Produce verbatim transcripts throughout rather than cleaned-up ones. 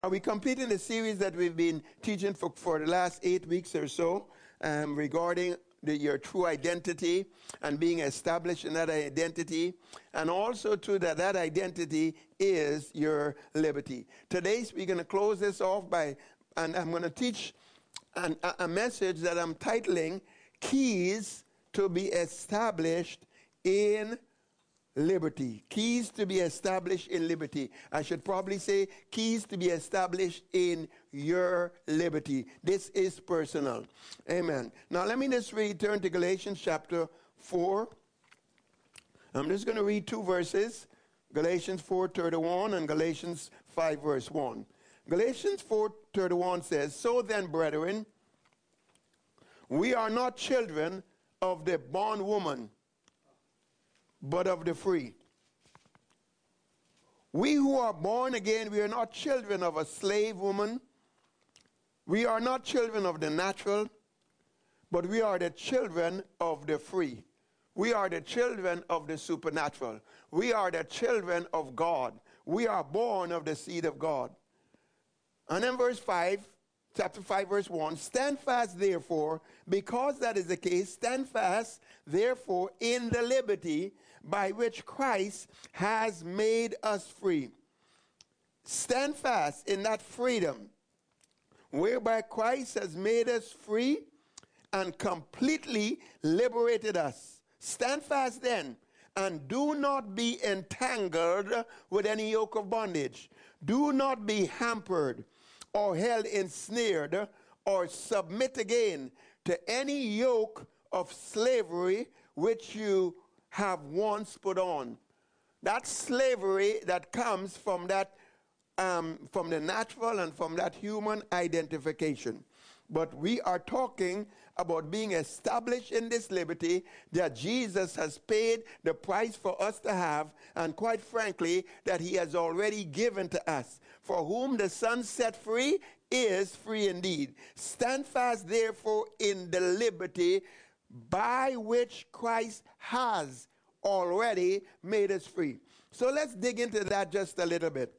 Are we completing the series that we've been teaching for, for the last eight weeks or so um, regarding the, your true identity and being established in that identity, and also to that that identity is your liberty. Today we're going to close this off by, and I'm going to teach an, a, a message that I'm titling Keys to be Established in Liberty. Keys to be established in liberty. I should probably say keys to be established in your liberty. This is personal. Amen. Now let me just read, turn to Galatians chapter four. I'm just going to read two verses. Galatians four thirty-one and Galatians five verse one. Galatians four thirty-one says, "So then, brethren, we are not children of the bondwoman, but of the free. We who are born again, we are not children of a slave woman. We are not children of the natural, but we are the children of the free. We are the children of the supernatural. We are the children of God. We are born of the seed of God." And then verse five, chapter five, verse one, "Stand fast, therefore, because that is the case, stand fast, therefore, in the liberty by which Christ has made us free." Stand fast in that freedom whereby Christ has made us free and completely liberated us. Stand fast then, and do not be entangled with any yoke of bondage. Do not be hampered or held ensnared or submit again to any yoke of slavery which you have once put on. That slavery that comes from that, um, from the natural and from that human identification. But we are talking about being established in this liberty that Jesus has paid the price for us to have, and quite frankly, that he has already given to us. For whom the Son set free is free indeed. Stand fast, therefore, in the liberty by which Christ has already made us free. So let's dig into that just a little bit.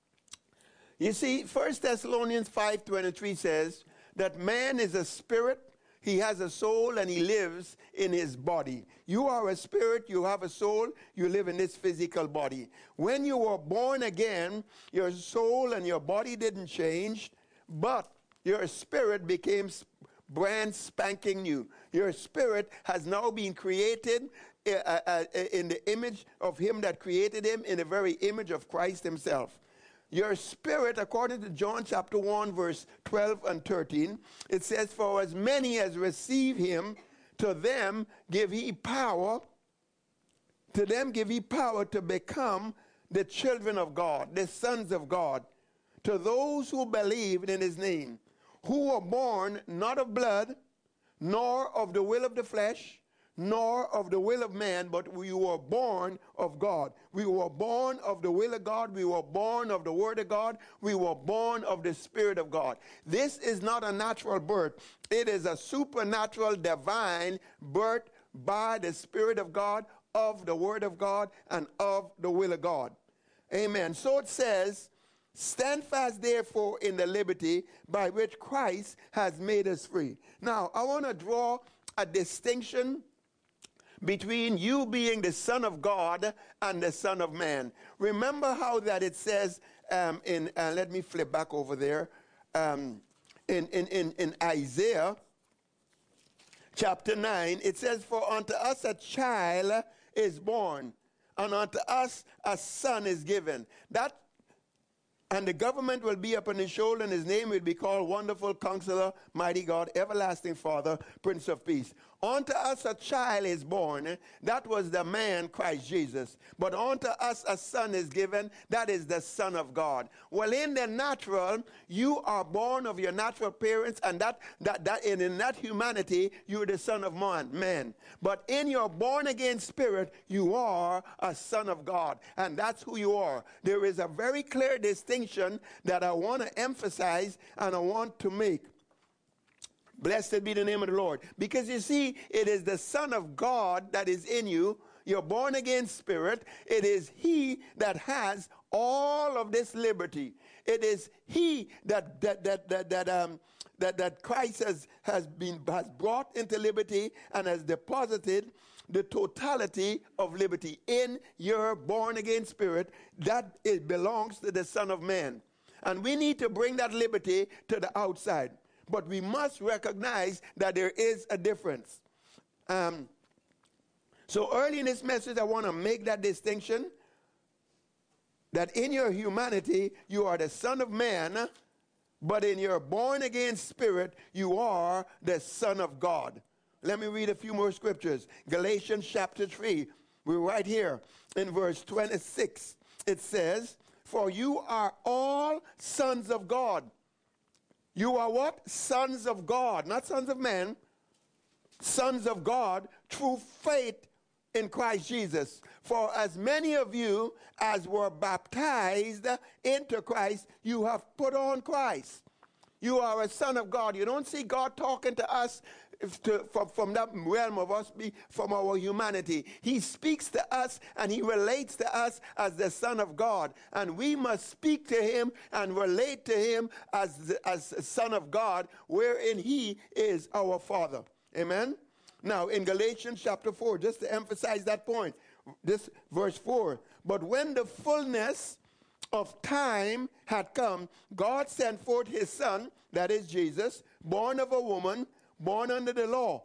You see, First Thessalonians five twenty-three says that man is a spirit, he has a soul, and he lives in his body. You are a spirit, you have a soul, you live in this physical body. When you were born again, your soul and your body didn't change, but your spirit became brand spanking new. Your spirit has now been created uh, uh, in the image of him that created him, in the very image of Christ himself. Your spirit, according to John chapter one, verse twelve and thirteen, it says, "For as many as receive him, to them give he power, to them give he power to become the children of God, the sons of God, to those who believe in his name, who were born not of blood, nor of the will of the flesh, nor of the will of man, but we were born of God." We were born of the will of God. We were born of the word of God. We were born of the Spirit of God. This is not a natural birth. It is a supernatural, divine birth by the Spirit of God, of the word of God, and of the will of God. Amen. So it says, "Stand fast, therefore, in the liberty by which Christ has made us free." Now, I want to draw a distinction between you being the Son of God and the Son of Man. Remember how that it says um, in, uh, let me flip back over there, um, in, in, in, in Isaiah chapter nine, it says, "For unto us a child is born, and unto us a son is given. That And the government will be upon his shoulder, and his name will be called Wonderful Counselor, Mighty God, Everlasting Father, Prince of Peace. Unto us a child is born. That was the man, Christ Jesus. But unto us a son is given. That is the Son of God. Well, in the natural, you are born of your natural parents, and that that that in, in that humanity, you're the son of man, man. But in your born-again spirit, you are a son of God. And that's who you are. There is a very clear distinction that I want to emphasize and I want to make. Blessed be the name of the Lord. Because you see, it is the Son of God that is in you, your born-again spirit. It is he that has all of this liberty. It is he that that that that that um that, that Christ has has been has brought into liberty and has deposited the totality of liberty in your born again spirit. That it belongs to the Son of Man. And we need to bring that liberty to the outside. But we must recognize that there is a difference. Um, so early in this message, I want to make that distinction that in your humanity, you are the Son of Man, but in your born-again spirit, you are the Son of God. Let me read a few more scriptures. Galatians chapter three, we're right here in verse twenty-six. It says, for you are all sons of God. You are what? Sons of God, not sons of men. Sons of God through faith in Christ Jesus. For as many of you as were baptized into Christ, you have put on Christ. You are a son of God. You don't see God talking to us to, from, from that realm of us, be, from our humanity. He speaks to us and he relates to us as the Son of God. And we must speak to him and relate to him as the, as the Son of God, wherein he is our Father. Amen? Now, in Galatians chapter four, just to emphasize that point, this verse four, but when the fullness of time had come, God sent forth his Son, that is Jesus, born of a woman, born under the law,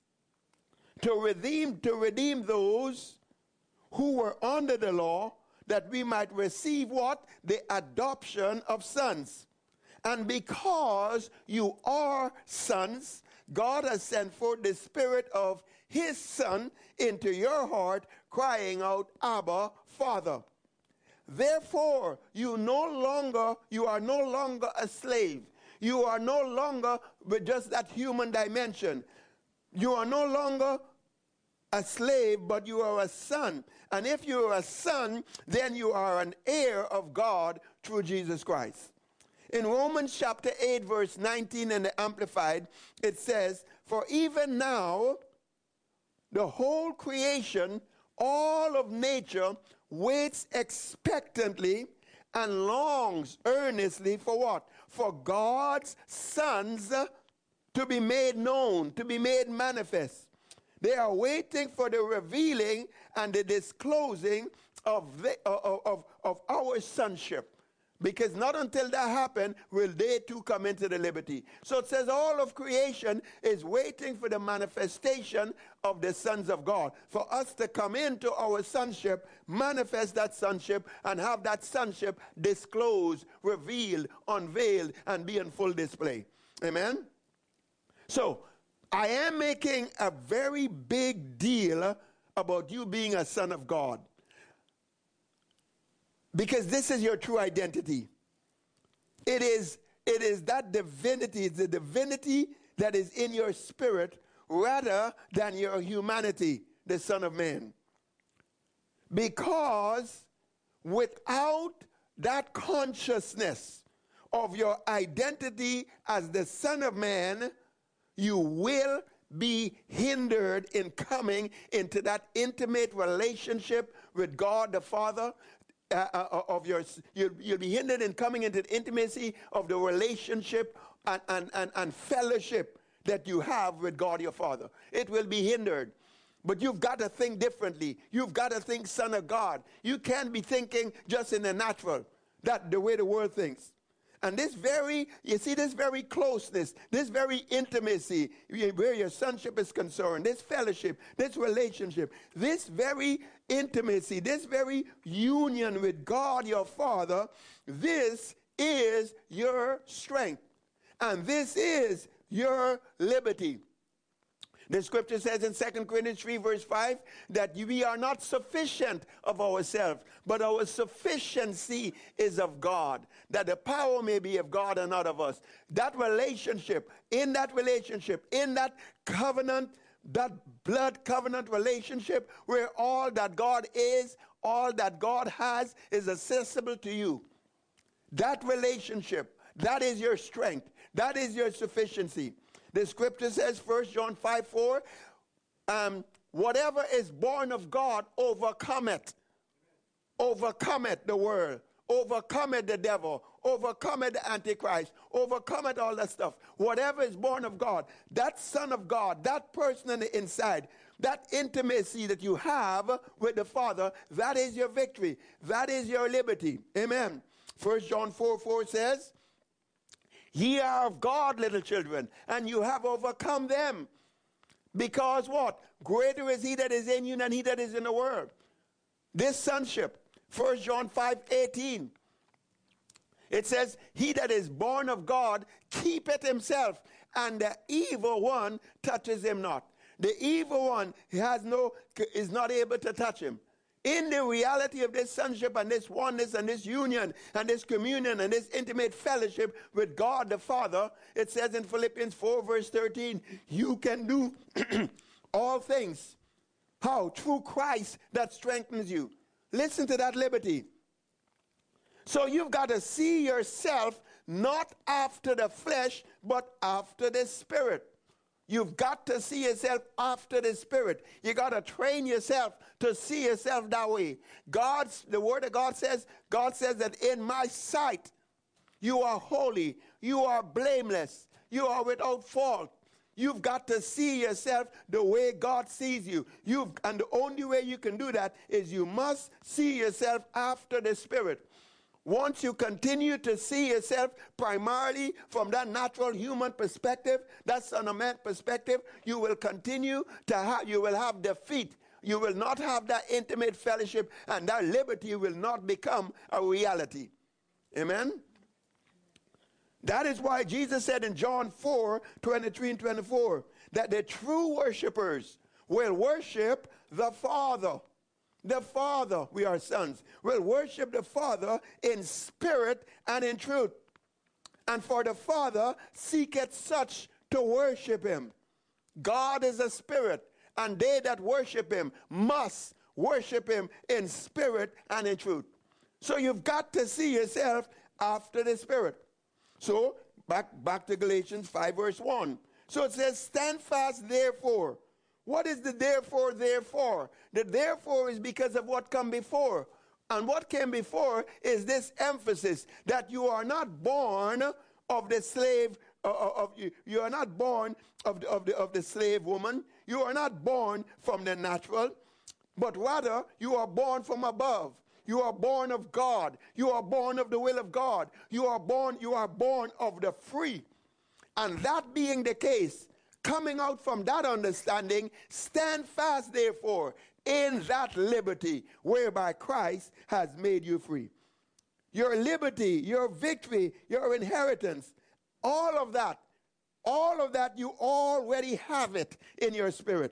to redeem, to redeem those who were under the law, that we might receive what? The adoption of sons. And because you are sons, God has sent forth the Spirit of his Son into your heart, crying out, Abba, Father. Therefore, you no longer, you are no longer a slave. You are no longer with just that human dimension. You are no longer a slave, but you are a son. And if you are a son, then you are an heir of God through Jesus Christ. In Romans chapter eight, verse nineteen in the Amplified, it says, for even now, the whole creation, all of nature, waits expectantly and longs earnestly for what? For God's sons to be made known, to be made manifest. They are waiting for the revealing and the disclosing of, the, of, of, of our sonship. Because not until that happens will they too come into the liberty. So it says all of creation is waiting for the manifestation of the sons of God. For us to come into our sonship, manifest that sonship, and have that sonship disclosed, revealed, unveiled, and be in full display. Amen? So, I am making a very big deal about you being a son of God. Because this is your true identity. It is, it is that divinity, it's the divinity that is in your spirit rather than your humanity, the Son of Man. Because without that consciousness of your identity as the Son of Man, you will be hindered in coming into that intimate relationship with God the Father. Uh, uh, of your, you'll, you'll be hindered in coming into the intimacy of the relationship and, and, and, and fellowship that you have with God your Father. It will be hindered. But you've got to think differently. You've got to think Son of God. You can't be thinking just in the natural, that the way the world thinks. And this very, you see, this very closeness, this very intimacy, where your sonship is concerned, this fellowship, this relationship, this very intimacy, this very union with God your Father, this is your strength. And this is your liberty. The scripture says in Second Corinthians three, verse five, that we are not sufficient of ourselves, but our sufficiency is of God, that the power may be of God and not of us. That relationship, in that relationship, in that covenant, that blood covenant relationship, where all that God is, all that God has is accessible to you. That relationship, that is your strength. That is your sufficiency. The scripture says, First John five, four, um, whatever is born of God overcometh. Overcometh the world. Overcometh the devil. overcometh the Antichrist, overcometh all that stuff. Whatever is born of God, that Son of God, that person on the inside, that intimacy that you have with the Father, that is your victory. That is your liberty. Amen. First John four four says, ye are of God, little children, and you have overcome them. Because what? Greater is he that is in you than he that is in the world. This sonship, First John five eighteen, it says, he that is born of God keepeth himself, and the evil one touches him not. The evil one has no, is not able to touch him. In the reality of this sonship and this oneness and this union and this communion and this intimate fellowship with God the Father, it says in Philippians four verse thirteen, you can do all things. How? Through Christ that strengthens you. Listen to that liberty. So you've got to see yourself not after the flesh, but after the Spirit. You've got to see yourself after the Spirit. You got to train yourself to see yourself that way. God's, the Word of God says, God says that in my sight, you are holy, you are blameless, you are without fault. You've got to see yourself the way God sees you. You've, and the only way you can do that is you must see yourself after the Spirit. Once you continue to see yourself primarily from that natural human perspective, that son of man perspective, you will continue to have, you will have defeat. You will not have that intimate fellowship, and that liberty will not become a reality. Amen? That is why Jesus said in John four, twenty-three and twenty-four, that the true worshipers will worship the Father. The Father, we are sons, will worship the Father in spirit and in truth. And for the Father seeketh such to worship him. God is a spirit, and they that worship him must worship him in spirit and in truth. So you've got to see yourself after the Spirit. So back, back to Galatians five verse one. So it says, stand fast therefore. What is the therefore, therefore? The therefore is because of what come before. And what came before is this emphasis that you are not born of the slave, uh, of you, you are not born of the, of, the, of the slave woman. You are not born from the natural, but rather you are born from above. You are born of God. You are born of the will of God. You are born, you are born of the free. And that being the case, coming out from that understanding, stand fast therefore in that liberty whereby Christ has made you free. Your liberty, your victory, your inheritance, all of that, all of that, you already have it in your spirit.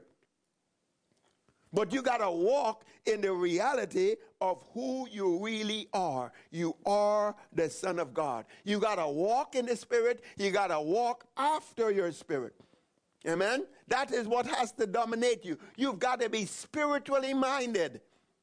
But you got to walk in the reality of who you really are. You are the Son of God. You got to walk in the Spirit. You got to walk after your spirit. Amen? That is what has to dominate you. You've got to be spiritually minded.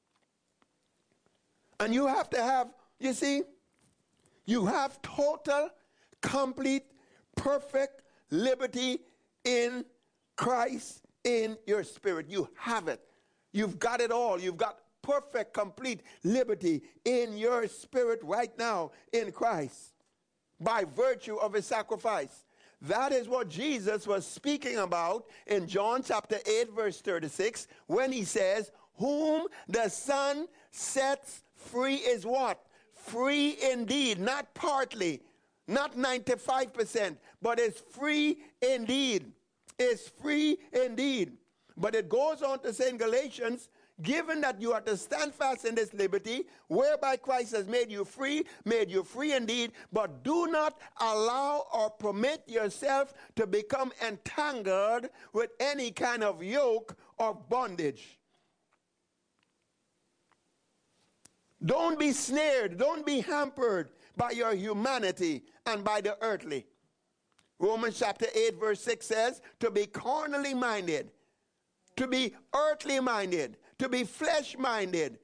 And you have to have, you see, you have total, complete, perfect liberty in Christ, in your spirit. You have it. You've got it all. You've got perfect, complete liberty in your spirit right now in Christ by virtue of his sacrifice. That is what Jesus was speaking about in John chapter eight, verse thirty-six, when he says, whom the Son sets free is what? Free indeed, not partly, not ninety-five percent, but it's free indeed. It's free indeed. But it goes on to say in Galatians, given that you are to stand fast in this liberty, whereby Christ has made you free, made you free indeed, but do not allow or permit yourself to become entangled with any kind of yoke or bondage. Don't be snared, don't be hampered by your humanity and by the earthly. Romans chapter eight verse six says, to be carnally minded, to be earthly minded, to be flesh minded,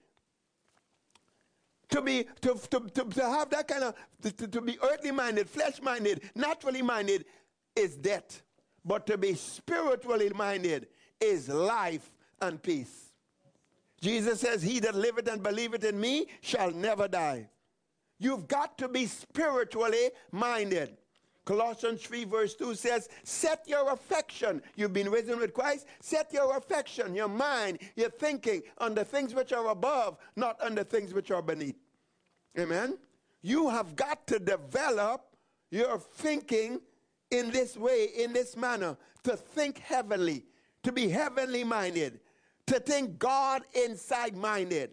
to be to, to, to, to have that kind of to, to be earthly minded, flesh minded, naturally minded is death. But to be spiritually minded is life and peace. Jesus says, he that liveth and believeth in me shall never die. You've got to be spiritually minded. Colossians three verse two says, set your affection. You've been risen with Christ. Set your affection, your mind, your thinking on the things which are above, not on the things which are beneath. Amen? You have got to develop your thinking in this way, in this manner, to think heavenly, to be heavenly minded, to think God inside minded,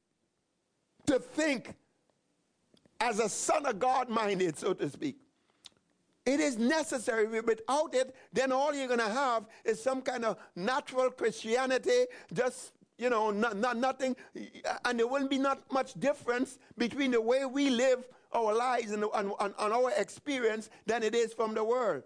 to think as a son of God minded, so to speak. It is necessary. Without it, then all you're going to have is some kind of natural Christianity, just, you know, not, not, nothing. And there wouldn't be not much difference between the way we live our lives and, and, and, and our experience than it is from the world.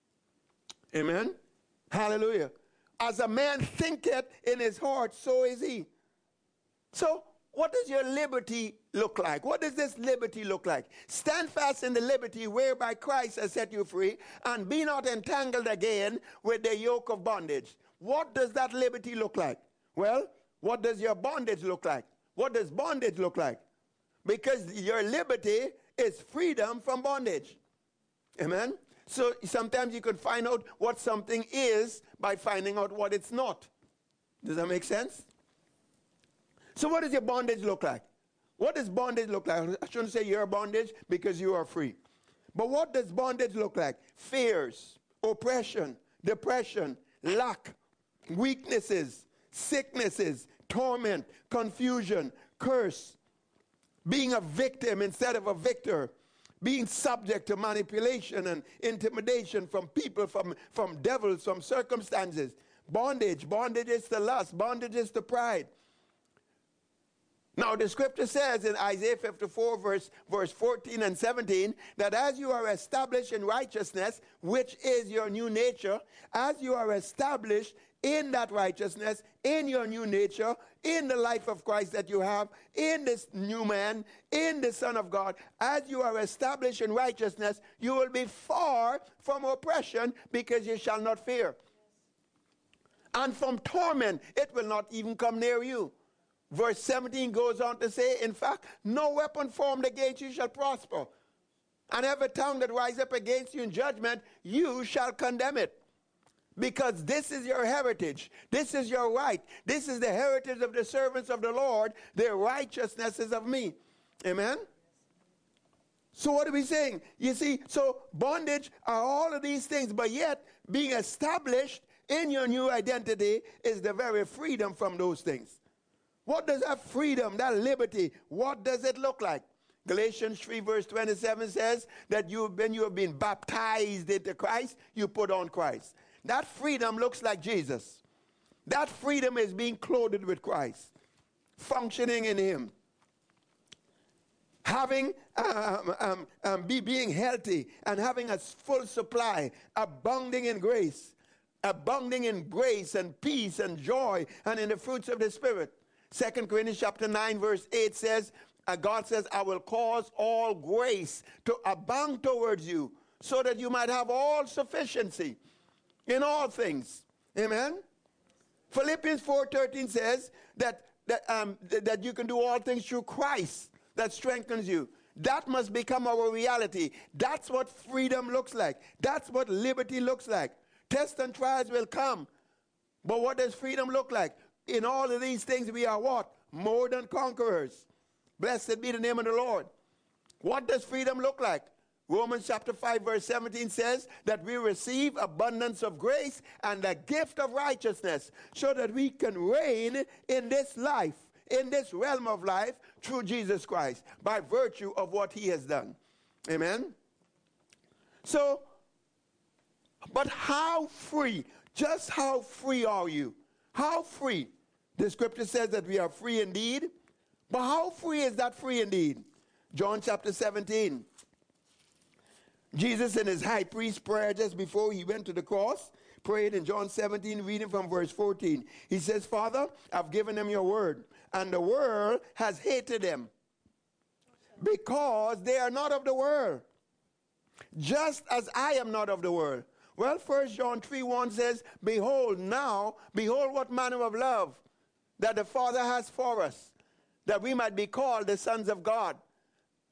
Amen? Hallelujah. As a man thinketh in his heart, so is he. So, what does your liberty look like? What does this liberty look like? Stand fast in the liberty whereby Christ has set you free, and be not entangled again with the yoke of bondage. What does that liberty look like? Well, what does your bondage look like? What does bondage look like? Because your liberty is freedom from bondage. Amen? So sometimes you could find out what something is by finding out what it's not. Does that make sense? So what does your bondage look like? What does bondage look like? I shouldn't say you're bondage because you are free. But what does bondage look like? Fears, oppression, depression, lack, weaknesses, sicknesses, torment, confusion, curse, being a victim instead of a victor, being subject to manipulation and intimidation from people, from, from devils, from circumstances. Bondage, bondage is to lust, bondage is to pride. Now, the scripture says in Isaiah fifty-four, verse, verse fourteen and seventeen, that as you are established in righteousness, which is your new nature, as you are established in that righteousness, in your new nature, in the life of Christ that you have, in this new man, in the Son of God, as you are established in righteousness, you will be far from oppression because you shall not fear. And from torment, it will not even come near you. Verse seventeen goes on to say, in fact, no weapon formed against you shall prosper. And every tongue that rises up against you in judgment, you shall condemn it. Because this is your heritage. This is your right. This is the heritage of the servants of the Lord. Their righteousness is of me. Amen? So what are we saying? You see, so bondage are all of these things, but yet being established in your new identity is the very freedom from those things. What does that freedom, that liberty, what does it look like? Galatians three verse twenty-seven says that you, when you have been baptized into Christ, you put on Christ. That freedom looks like Jesus. That freedom is being clothed with Christ, functioning in him. Having, um, um, um, be, being healthy and having a full supply, abounding in grace, abounding in grace and peace and joy and in the fruits of the Spirit. Second Corinthians chapter nine verse eight says, uh, God says, I will cause all grace to abound towards you so that you might have all sufficiency in all things. Amen? Philippians four thirteen says that, that, um, th- that you can do all things through Christ that strengthens you. That must become our reality. That's what freedom looks like. That's what liberty looks like. Tests and trials will come. But what does freedom look like? In all of these things we are what? More than conquerors. Blessed be the name of the Lord. What does freedom look like? Romans chapter five verse seventeen says that we receive abundance of grace and the gift of righteousness so that we can reign in this life, in this realm of life through Jesus Christ by virtue of what he has done. Amen? So, but how free, just how free are you? How free? The scripture says that we are free indeed. But how free is that free indeed? John chapter seventeen. Jesus in his high priest prayer just before he went to the cross, prayed in John seventeen, reading from verse fourteen. He says, Father, I've given them your word, and the world has hated them because they are not of the world, just as I am not of the world. Well, First John three one says, Behold now, behold what manner of love that the Father has for us, that we might be called the sons of God.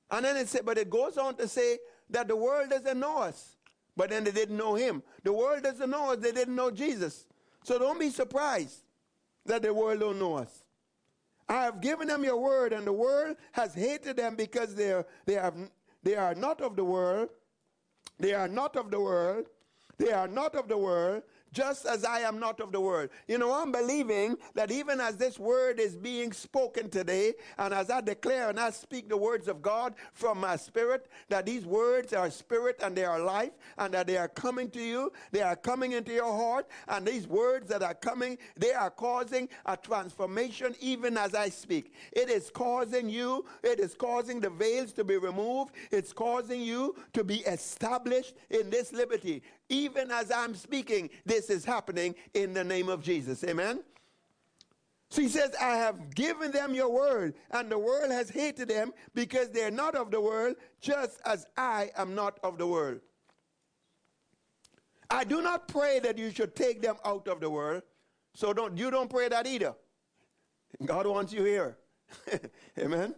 And then it said, but it goes on to say that the world doesn't know us. But then they didn't know him. The world doesn't know us. They didn't know Jesus. So don't be surprised that the world don't know us. I have given them your word, and the world has hated them because they are, they have, they are not of the world. They are not of the world. They are not of the world, just as I am not of the world. You know, I'm believing that even as this word is being spoken today, and as I declare and I speak the words of God from my spirit, that these words are spirit and they are life, and that they are coming to you, they are coming into your heart, and these words that are coming, they are causing a transformation even as I speak. It is causing you, it is causing the veils to be removed, it's causing you to be established in this liberty. Even as I'm speaking, this is happening in the name of Jesus. Amen? So he says, I have given them your word, and the world has hated them because they're not of the world, just as I am not of the world. I do not pray that you should take them out of the world, so don't you don't pray that either. God wants you here. Amen?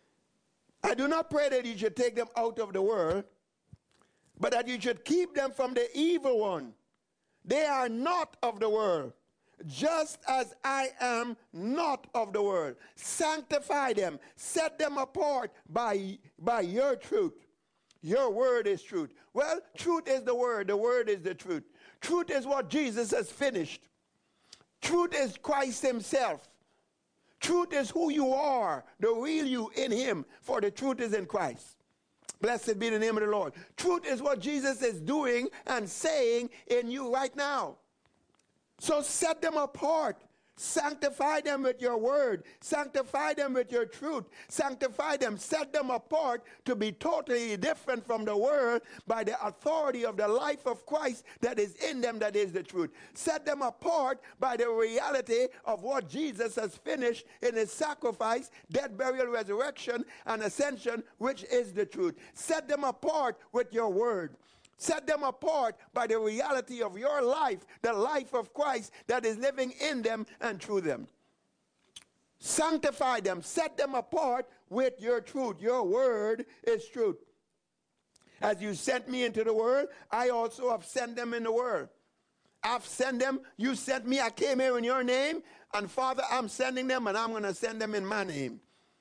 I do not pray that you should take them out of the world, but that you should keep them from the evil one. They are not of the world, just as I am not of the world. Sanctify them, set them apart by, by your truth. Your word is truth. Well, truth is the word. The word is the truth. Truth is what Jesus has finished. Truth is Christ himself. Truth is who you are, the real you in him, for the truth is in Christ. Blessed be the name of the Lord. Truth is what Jesus is doing and saying in you right now. So set them apart. Sanctify them with your word. Sanctify them with your truth. Sanctify them. Set them apart to be totally different from the world by the authority of the life of Christ that is in them, that is the truth. Set them apart by the reality of what Jesus has finished in his sacrifice, death, burial, resurrection, and ascension, which is the truth. Set them apart with your word. Set them apart by the reality of your life, the life of Christ that is living in them and through them. Sanctify them, set them apart with your truth. Your word is truth. As you sent me into the world, I also have sent them in the world. I've sent them, you sent me, I came here in your name, and Father, I'm sending them, and I'm going to send them in my name.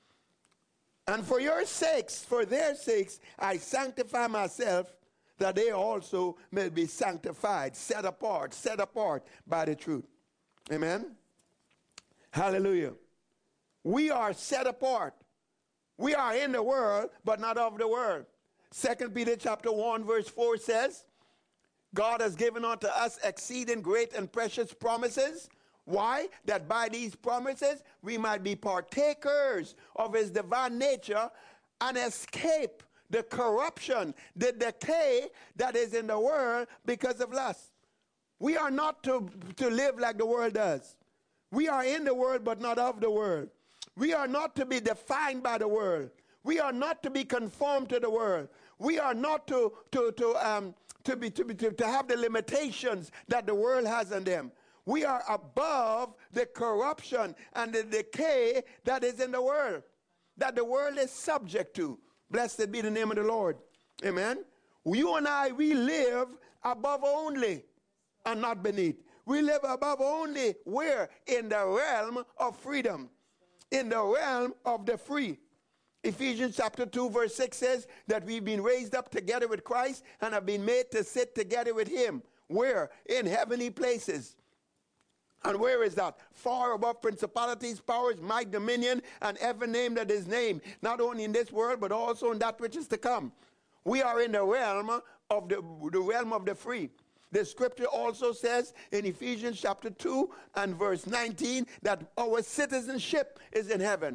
And for your sakes, for their sakes, I sanctify myself, that they also may be sanctified, set apart, set apart by the truth. Amen? Hallelujah. We are set apart. We are in the world, but not of the world. Second Peter chapter one, verse four says, God has given unto us exceeding great and precious promises. Why? That by these promises we might be partakers of his divine nature and escape the corruption, the decay that is in the world because of lust. We are not to, to live like the world does. We are in the world, but not of the world. We are not to be defined by the world. We are not to be conformed to the world. We are not to, to, to, um, to, be, to, be, to, to have the limitations that the world has on them. We are above the corruption and the decay that is in the world, that the world is subject to. Blessed be the name of the Lord. Amen. You and I, we live above only and not beneath. We live above only where? In the realm of freedom. In the realm of the free. Ephesians chapter two verse six says that we've been raised up together with Christ and have been made to sit together with him. Where? In heavenly places. And where is that? Far above principalities, powers, might, dominion, and every name that is named. Not only in this world, but also in that which is to come. We are in the realm of the, the realm of the free. The scripture also says in Ephesians chapter two and verse nineteen that our citizenship is in heaven.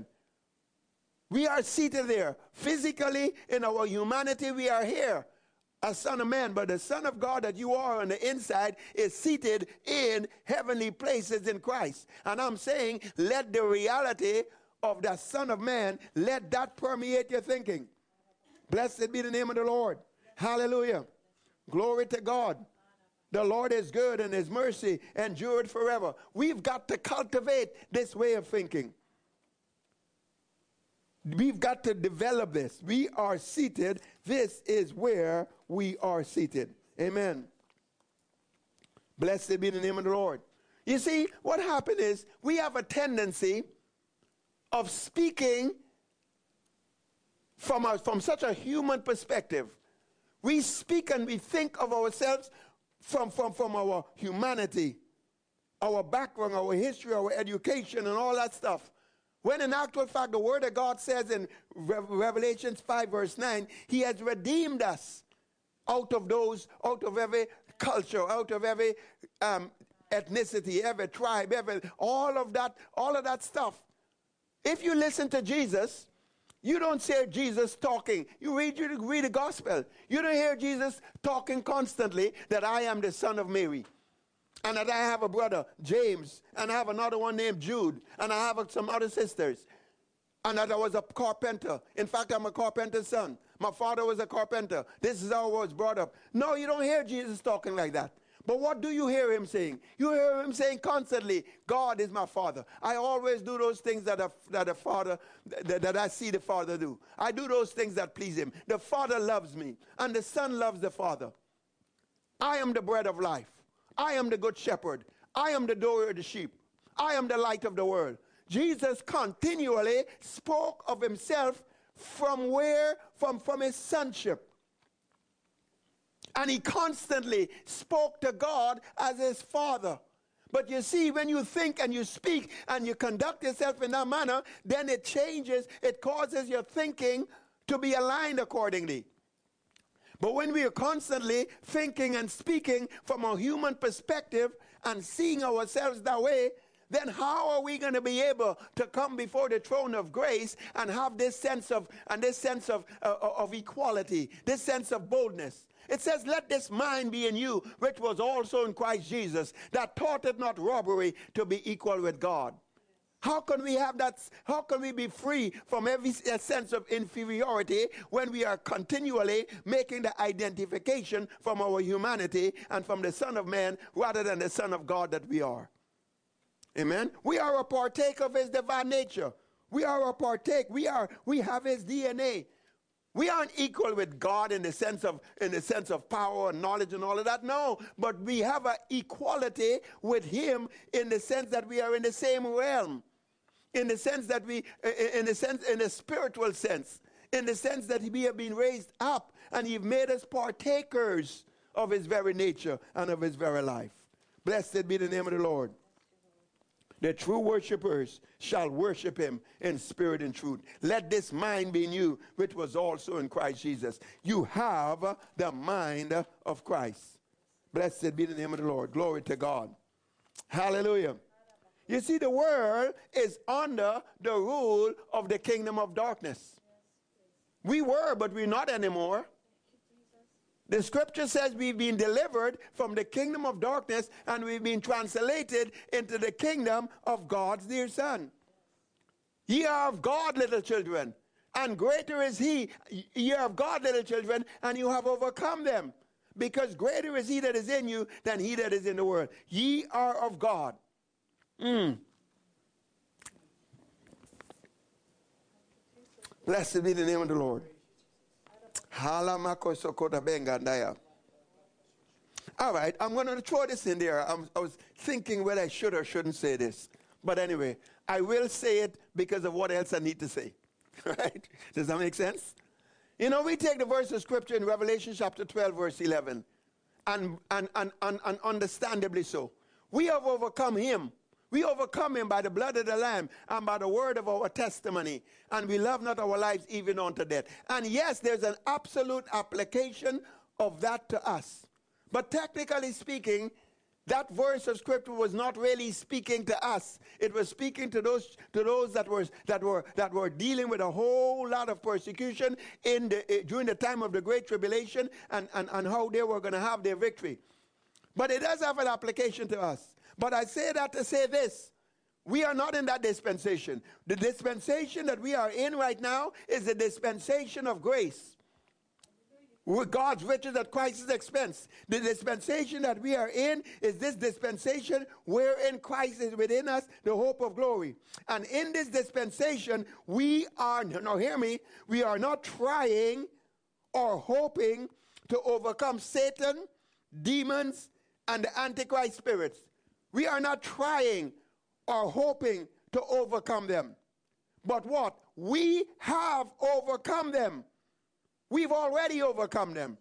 We are seated there. Physically, in our humanity, we are here. A son of man, but the Son of God that you are on the inside is seated in heavenly places in Christ. And I'm saying, let the reality of the Son of Man, let that permeate your thinking. Blessed be the name of the Lord. Hallelujah. Glory to God. The Lord is good and his mercy endured forever. We've got to cultivate this way of thinking. We've got to develop this. We are seated. This is where we are seated. Amen. Blessed be the name of the Lord. You see, what happened is we have a tendency of speaking from, a, from such a human perspective. We speak and we think of ourselves from, from, from our humanity, our background, our history, our education, and all that stuff. When in actual fact, the Word of God says in Re- Revelation five, verse nine, He has redeemed us out of those, out of every culture, out of every um, ethnicity, every tribe, every, all of that, all of that stuff. If you listen to Jesus, you don't hear Jesus talking. You read, you read the gospel. You don't hear Jesus talking constantly that I am the son of Mary, and that I have a brother, James, and I have another one named Jude, and I have some other sisters, and that I was a carpenter. In fact, I'm a carpenter's son. My father was a carpenter. This is how I was brought up. No, you don't hear Jesus talking like that. But what do you hear him saying? You hear him saying constantly, God is my father. I always do those things that a, that a father, that, that I see the father do. I do those things that please him. The father loves me, and the son loves the father. I am the bread of life. I am the good shepherd. I am the door of the sheep. I am the light of the world. Jesus continually spoke of himself from where? From, from his sonship. And he constantly spoke to God as his father. But you see, when you think and you speak and you conduct yourself in that manner, then it changes. It causes your thinking to be aligned accordingly. But when we are constantly thinking and speaking from a human perspective and seeing ourselves that way, then how are we going to be able to come before the throne of grace and have this sense of and this sense of, uh, of equality, this sense of boldness? It says, let this mind be in you, which was also in Christ Jesus, that thought it not robbery to be equal with God. How can we have that? How can we be free from every sense of inferiority when we are continually making the identification from our humanity and from the Son of Man rather than the Son of God that we are? Amen. We are a partaker of his divine nature. We are a partake. We are. We have his D N A. We aren't equal with God in the sense of in the sense of power and knowledge and all of that. No, but we have an equality with him in the sense that we are in the same realm, in the sense that we, in the sense, in a spiritual sense, in the sense that we have been raised up and he's made us partakers of his very nature and of his very life. Blessed be the name of the Lord. The true worshipers shall worship him in spirit and truth. Let this mind be in you, which was also in Christ Jesus. You have the mind of Christ. Blessed be the name of the Lord. Glory to God. Hallelujah. You see, the world is under the rule of the kingdom of darkness. We were, but we're not anymore. The scripture says we've been delivered from the kingdom of darkness and we've been translated into the kingdom of God's dear Son. Ye are of God, little children, and greater is he. Ye are of God, little children, and you have overcome them, because greater is he that is in you than he that is in the world. Ye are of God. Mm. Blessed be the name of the Lord. All right, I'm going to throw this in there. I'm, I was thinking whether I should or shouldn't say this. But anyway, I will say it because of what else I need to say. Right? Does that make sense? You know, we take the verse of scripture in Revelation chapter twelve, verse eleven, and, and, and, and, and understandably so. We have overcome him. We overcome him by the blood of the Lamb and by the word of our testimony. And we love not our lives even unto death. And yes, there's an absolute application of that to us. But technically speaking, that verse of scripture was not really speaking to us. It was speaking to those to those that were that were that were dealing with a whole lot of persecution in the uh, during the time of the Great Tribulation, and, and, and how they were going to have their victory. But it does have an application to us. But I say that to say this. We are not in that dispensation. The dispensation that we are in right now is the dispensation of grace. With God's riches at Christ's expense. The dispensation that we are in is this dispensation wherein Christ is within us, the hope of glory. And in this dispensation, we are, now hear me, we are not trying or hoping to overcome Satan, demons, and the Antichrist spirits. We are not trying or hoping to overcome them. But what? We have overcome them. We've already overcome them.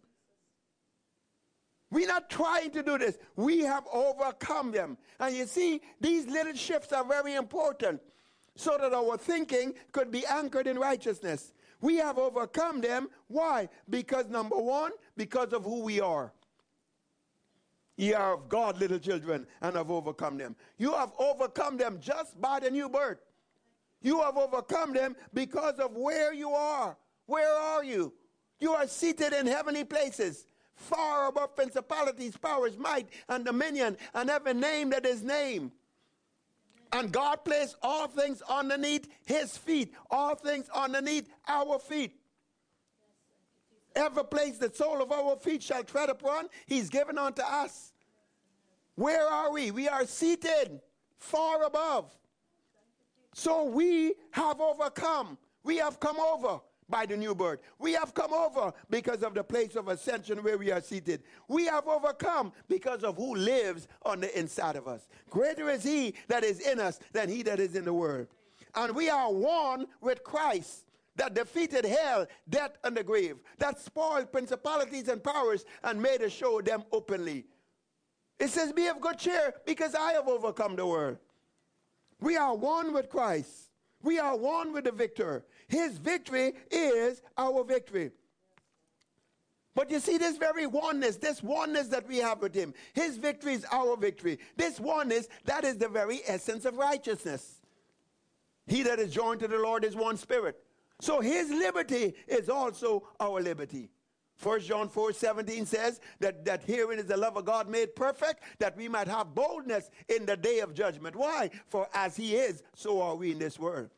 We're not trying to do this. We have overcome them. And you see, these little shifts are very important so that our thinking could be anchored in righteousness. We have overcome them. Why? Because number one, because of who we are. Ye are of God, little children, and have overcome them. You have overcome them just by the new birth. You have overcome them because of where you are. Where are you? You are seated in heavenly places, far above principalities, powers, might, and dominion, and every name that is named. And God placed all things underneath his feet, all things underneath our feet. Every place the sole of our feet shall tread upon, he's given unto us. Where are we? We are seated far above. So we have overcome. We have come over by the new birth. We have come over because of the place of ascension where we are seated. We have overcome because of who lives on the inside of us. Greater is he that is in us than he that is in the world. And we are one with Christ, that defeated hell, death, and the grave, that spoiled principalities and powers and made us show them openly. It says, be of good cheer because I have overcome the world. We are one with Christ. We are one with the victor. His victory is our victory. But you see this very oneness, this oneness that we have with him, his victory is our victory. This oneness, that is the very essence of righteousness. He that is joined to the Lord is one spirit. So his liberty is also our liberty. First John four seventeen says that, that herein is the love of God made perfect, that we might have boldness in the day of judgment. Why? For as he is, so are we in this world.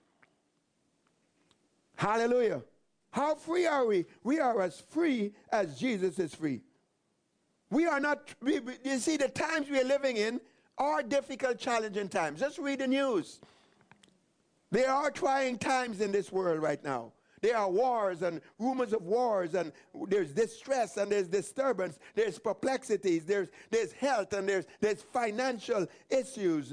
Hallelujah. How free are we? We are as free as Jesus is free. We are not, we, you see, the times we are living in are difficult, challenging times. Just read the news. There are trying times in this world right now. There are wars and rumors of wars, and there's distress and there's disturbance, there's perplexities, there's, there's health, and there's, there's financial issues.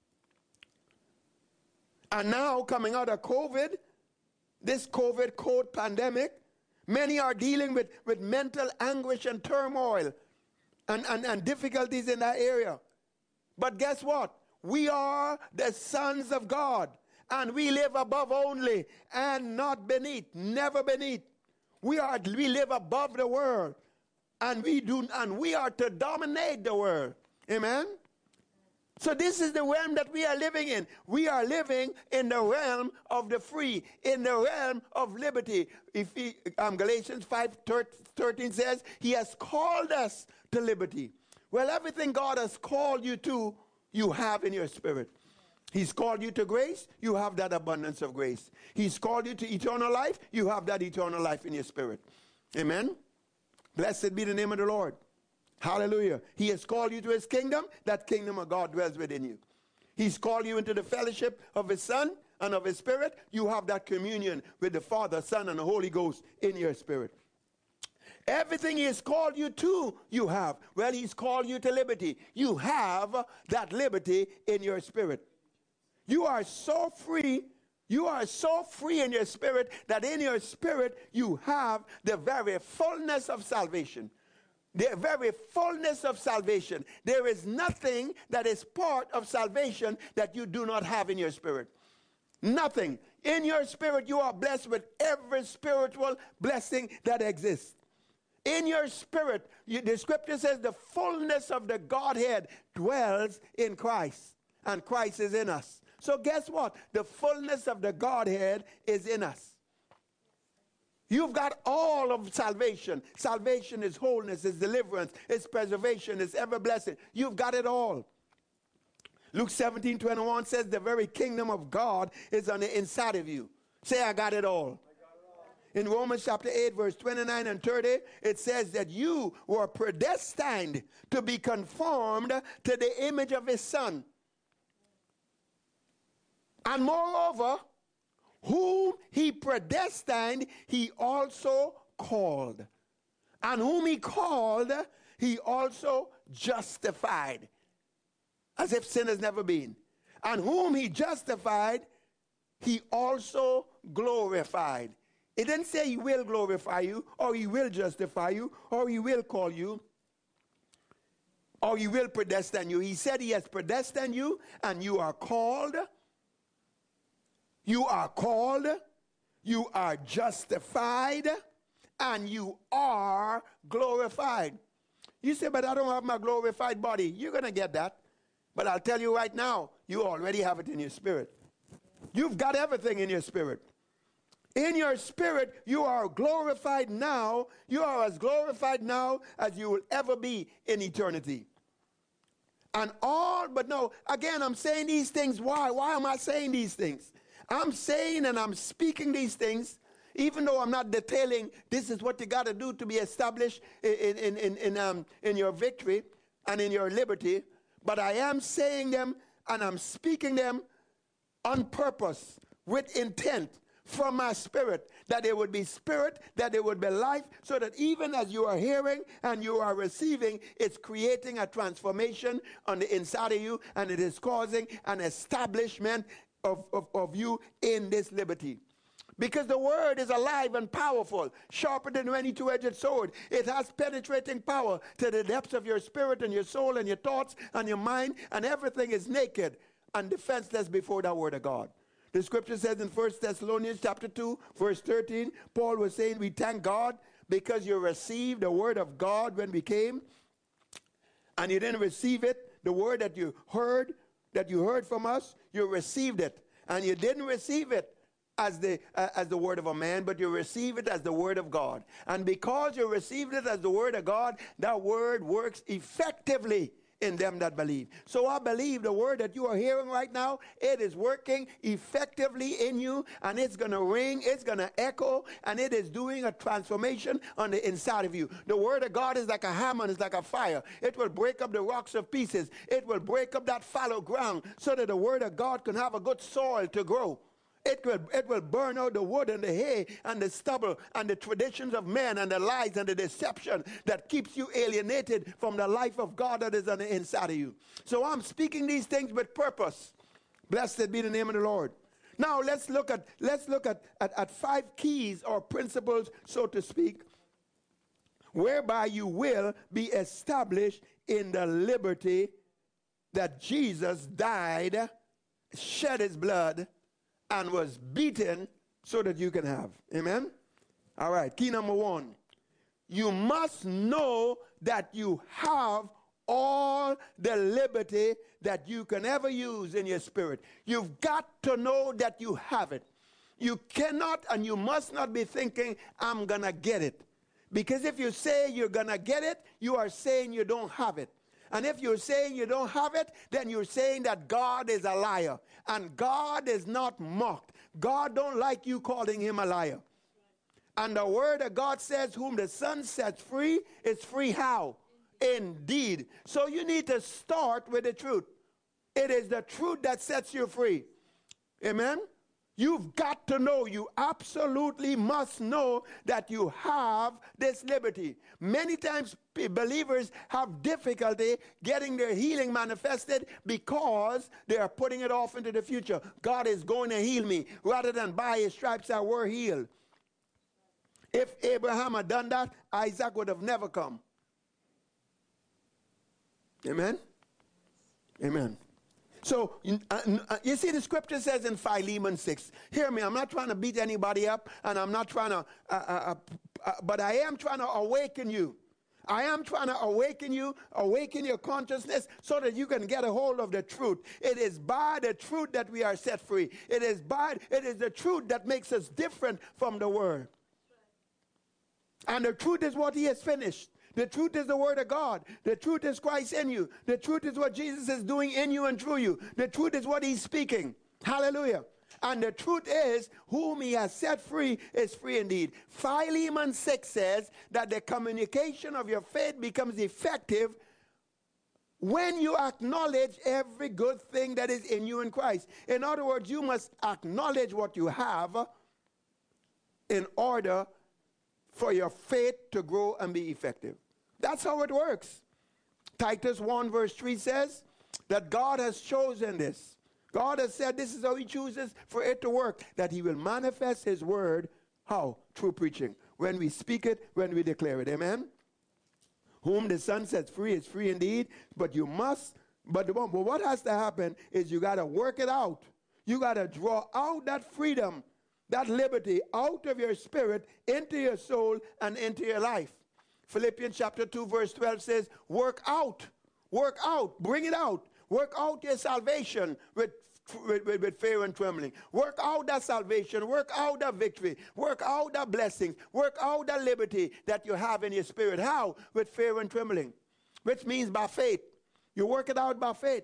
And now, coming out of COVID, this COVID code pandemic, many are dealing with, with mental anguish and turmoil and, and, and difficulties in that area. But guess what? We are the sons of God. And we live above only and not beneath, never beneath. We are we live above the world, and we do and we are to dominate the world. Amen. So this is the realm that we are living in. We are living in the realm of the free, in the realm of liberty. If he, um, Galatians five thirteen says, he has called us to liberty. Well, everything God has called you to, you have in your spirit. He's called you to grace, you have that abundance of grace. He's called you to eternal life, you have that eternal life in your spirit. Amen? Blessed be the name of the Lord. Hallelujah. He has called you to his kingdom, that kingdom of God dwells within you. He's called you into the fellowship of his Son and of his Spirit. You have that communion with the Father, Son, and the Holy Ghost in your spirit. Everything he has called you to, you have. Well, he's called you to liberty. You have that liberty in your spirit. You are so free, you are so free in your spirit that in your spirit you have the very fullness of salvation. The very fullness of salvation. There is nothing that is part of salvation that you do not have in your spirit. Nothing. In your spirit you are blessed with every spiritual blessing that exists. In your spirit, you, the scripture says the fullness of the Godhead dwells in Christ, and Christ is in us. So guess what? The fullness of the Godhead is in us. You've got all of salvation. Salvation is wholeness, is deliverance, is preservation, is ever blessing. You've got it all. Luke seventeen twenty-one says the very kingdom of God is on the inside of you. Say, I got it all. In Romans chapter eight, verse twenty-nine and thirty, it says that you were predestined to be conformed to the image of his Son. And moreover, whom he predestined, he also called. And whom he called, he also justified. As if sin has never been. And whom he justified, he also glorified. It didn't say he will glorify you, or he will justify you, or he will call you, or he will predestine you. He said he has predestined you, and you are called. You are called. You are justified, and you are glorified. You say, but I don't have my glorified body. You're going to get that. But I'll tell you right now, you already have it in your spirit. You've got everything in your spirit. In your spirit, you are glorified now. You are as glorified now as you will ever be in eternity. And all, but no, again, I'm saying these things. Why? Why am I saying these things? I'm saying and I'm speaking these things, even though I'm not detailing this is what you got to do to be established in, in, in, in, um, in your victory and in your liberty. But I am saying them and I'm speaking them on purpose, with intent, from my spirit, that it would be spirit, that it would be life, so that even as you are hearing and you are receiving, it's creating a transformation on the inside of you, and it is causing an establishment of, of, of you in this liberty. Because the word is alive and powerful, sharper than any two-edged sword. It has penetrating power to the depths of your spirit and your soul and your thoughts and your mind, and everything is naked and defenseless before the word of God. The scripture says in First Thessalonians chapter two, verse thirteen, Paul was saying, we thank God because you received the word of God when we came, and you didn't receive it, the word that you heard, that you heard from us, you received it. And you didn't receive it as the, uh, as the word of a man, but you receive it as the word of God. And because you received it as the word of God, that word works effectively in them that believe. So I believe the word that you are hearing right now, it is working effectively in you, and it's going to ring, it's going to echo, and it is doing a transformation on the inside of you. The word of God is like a hammer, it's like a fire. It will break up the rocks of pieces. It will break up that fallow ground so that the word of God can have a good soil to grow. It will, it will burn out the wood and the hay and the stubble and the traditions of men and the lies and the deception that keeps you alienated from the life of God that is on the inside of you. So I'm speaking these things with purpose. Blessed be the name of the Lord. Now let's look at let's look at, at, at five keys or principles, so to speak, whereby you will be established in the liberty that Jesus died, shed his blood, and was beaten so that you can have. Amen? All right, key number one. You must know that you have all the liberty that you can ever use in your spirit. You've got to know that you have it. You cannot and you must not be thinking, I'm going to get it. Because if you say you're going to get it, you are saying you don't have it. And if you're saying you don't have it, then you're saying that God is a liar. And God is not mocked. God don't like you calling him a liar. And the word of God says, whom the Son sets free is free how? Indeed. So you need to start with the truth. It is the truth that sets you free. Amen? You've got to know, you absolutely must know that you have this liberty. Many times believers have difficulty getting their healing manifested because they are putting it off into the future. God is going to heal me, rather than by his stripes I were healed. If Abraham had done that, Isaac would have never come. Amen? Amen. So, uh, uh, you see, the scripture says in Philemon six, hear me, I'm not trying to beat anybody up, and I'm not trying to, uh, uh, uh, but I am trying to awaken you. I am trying to awaken you, awaken your consciousness so that you can get a hold of the truth. It is by the truth that we are set free. It is by, it is the truth that makes us different from the world. And the truth is what he has finished. The truth is the word of God. The truth is Christ in you. The truth is what Jesus is doing in you and through you. The truth is what he's speaking. Hallelujah. And the truth is, whom he has set free is free indeed. Philemon six says that the communication of your faith becomes effective when you acknowledge every good thing that is in you in Christ. In other words, you must acknowledge what you have in order for your faith to grow and be effective. That's how it works. Titus one verse three says that God has chosen this. God has said this is how he chooses for it to work, that he will manifest his word. How? Through preaching. When we speak it, when we declare it. Amen? Whom the Son sets free is free indeed, but you must, but, the, but what has to happen is you got to work it out. You got to draw out that freedom, that liberty out of your spirit into your soul and into your life. Philippians chapter two verse twelve says, work out, work out, bring it out. Work out your salvation with, with, with, with fear and trembling. Work out that salvation. Work out that victory. Work out that blessings. Work out that liberty that you have in your spirit. How? With fear and trembling. Which means by faith. You work it out by faith.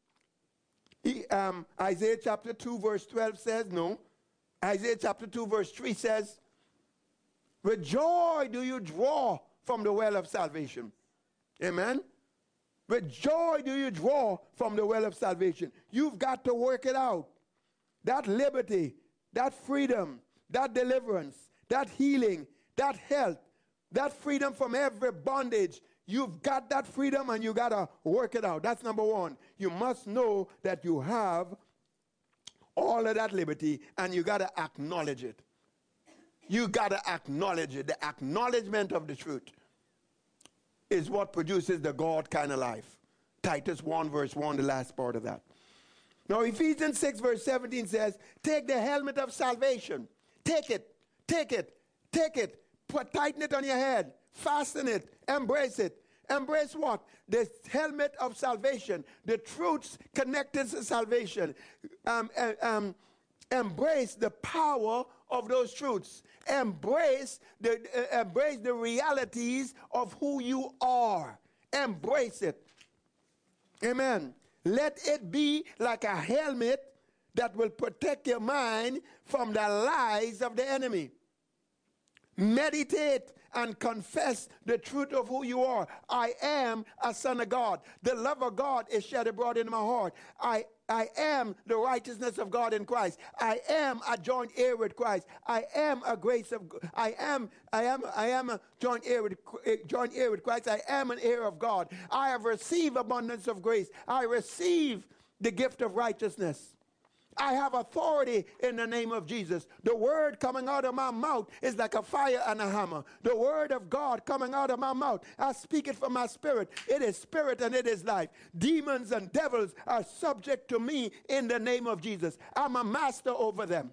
He, um, Isaiah chapter two verse twelve says, no. Isaiah chapter two verse three says, with joy do you draw from the well of salvation. Amen? With joy do you draw from the well of salvation. You've got to work it out. That liberty, that freedom, that deliverance, that healing, that health, that freedom from every bondage. You've got that freedom and you got to work it out. That's number one. You must know that you have all of that liberty and you got to acknowledge it. You got to acknowledge it. The acknowledgement of the truth is what produces the God kind of life. Titus one verse one, the last part of that. Now Ephesians six verse seventeen says, take the helmet of salvation. Take it, take it, take it. Put, tighten it on your head. Fasten it. Embrace it. Embrace what? The helmet of salvation. The truths connected to salvation. Um, um, embrace the power of those truths. Embrace the, uh, embrace the realities of who you are. Embrace it. Amen. Let it be like a helmet that will protect your mind from the lies of the enemy. Meditate and confess the truth of who you are. I am a son of God. The love of God is shed abroad in my heart. I I am the righteousness of God in Christ. I am a joint heir with Christ. I am a grace of I am I am I am a joint heir with joint heir with Christ. I am an heir of God. I have received abundance of grace. I receive the gift of righteousness. I have authority in the name of Jesus. The word coming out of my mouth is like a fire and a hammer. The word of God coming out of my mouth, I speak it from my spirit. It is spirit and it is life. Demons and devils are subject to me in the name of Jesus. I'm a master over them.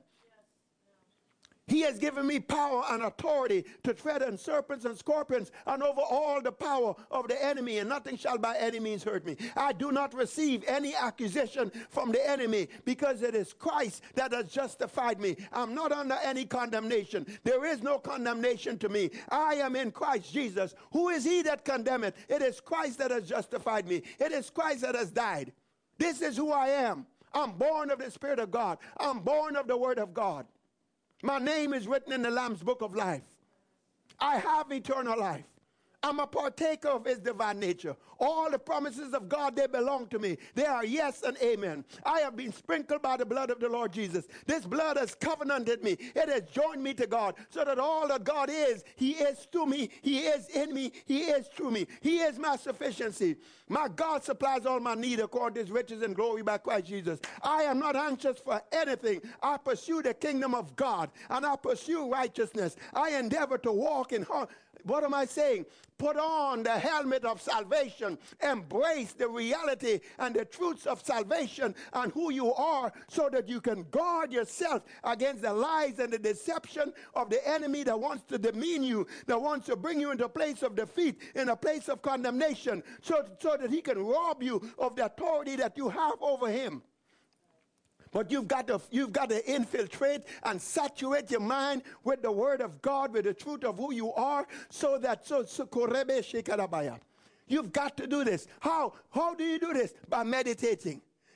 He has given me power and authority to tread on serpents and scorpions and over all the power of the enemy, and nothing shall by any means hurt me. I do not receive any accusation from the enemy because it is Christ that has justified me. I'm not under any condemnation. There is no condemnation to me. I am in Christ Jesus. Who is he that condemneth? It is Christ that has justified me. It is Christ that has died. This is who I am. I'm born of the Spirit of God. I'm born of the Word of God. My name is written in the Lamb's book of life. I have eternal life. I'm a partaker of his divine nature. All the promises of God, they belong to me. They are yes and amen. I have been sprinkled by the blood of the Lord Jesus. This blood has covenanted me. It has joined me to God so that all that God is, he is to me. He is in me. He is through me. He is my sufficiency. My God supplies all my need according to his riches and glory by Christ Jesus. I am not anxious for anything. I pursue the kingdom of God and I pursue righteousness. I endeavor to walk in heart. What am I saying? Put on the helmet of salvation. Embrace the reality and the truths of salvation and who you are so that you can guard yourself against the lies and the deception of the enemy that wants to demean you, that wants to bring you into a place of defeat, in a place of condemnation, so, so that he can rob you of the authority that you have over him. But you've got to you've got to infiltrate and saturate your mind with the word of God, with the truth of who you are, so that so, so you've got to do this. How? How do you do this? By meditating.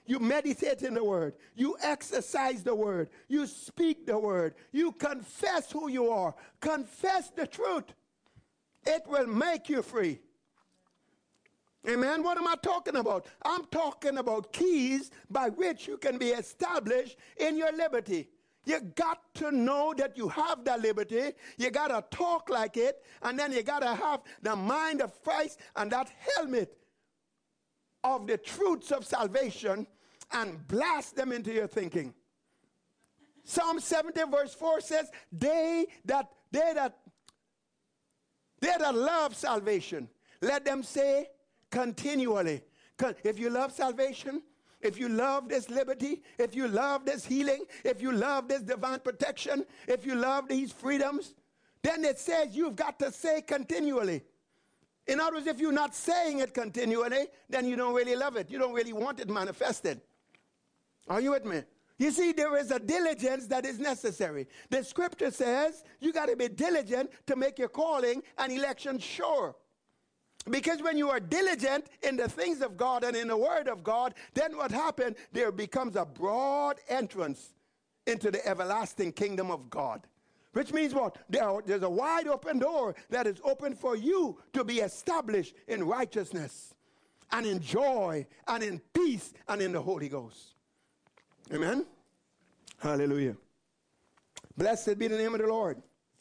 You meditate in the word. You exercise the word. You speak the word. You confess who you are. Confess the truth. It will make you free. Amen. What am I talking about? I'm talking about keys by which you can be established in your liberty. You got to know that you have that liberty. You got to talk like it. And then you got to have the mind of Christ and that helmet of the truths of salvation and blast them into your thinking. Psalm seventy verse four says, they that, they that, they that love salvation, let them say continually. If you love salvation, if you love this liberty, if you love this healing, if you love this divine protection, if you love these freedoms, then it says you've got to say continually. In other words, if you're not saying it continually, then you don't really love it. You don't really want it manifested. Are you with me? You see, there is a diligence that is necessary. The scripture says you got to be diligent to make your calling and election sure. Because when you are diligent in the things of God and in the word of God, then what happens? There becomes a broad entrance into the everlasting kingdom of God. Which means what? There, there's a wide open door that is open for you to be established in righteousness and in joy and in peace and in the Holy Ghost. Amen? Hallelujah. Blessed be the name of the Lord.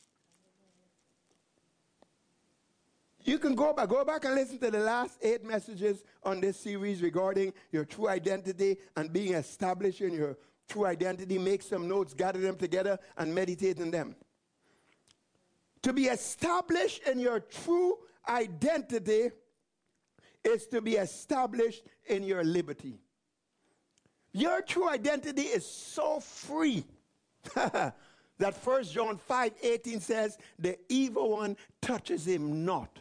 You can go back, go back and listen to the last eight messages on this series regarding your true identity and being established in your true identity. Make some notes, gather them together, and meditate on them. To be established in your true identity is to be established in your liberty. Your true identity is so free that First John five eighteen says, the evil one touches him not.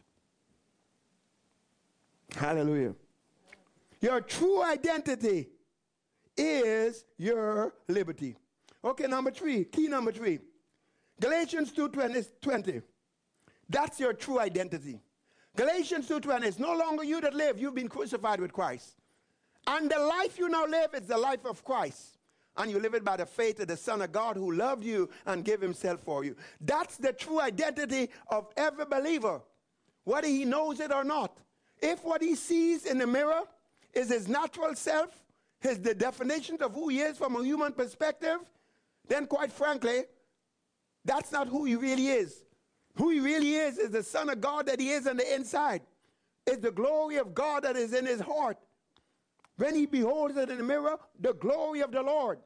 Hallelujah. Your true identity is your liberty. Okay, number three, key number three. Galatians two twenty. That's your true identity. Galatians two twenty, it's no longer you that live, you've been crucified with Christ. And the life you now live is the life of Christ. And you live it by the faith of the Son of God who loved you and gave himself for you. That's the true identity of every believer, whether he knows it or not. If what he sees in the mirror is his natural self, his the definition of who he is from a human perspective, then quite frankly, that's not who he really is. Who he really is is the Son of God that he is on the inside. It's the glory of God that is in his heart. When he beholds it in the mirror, the glory of the Lord.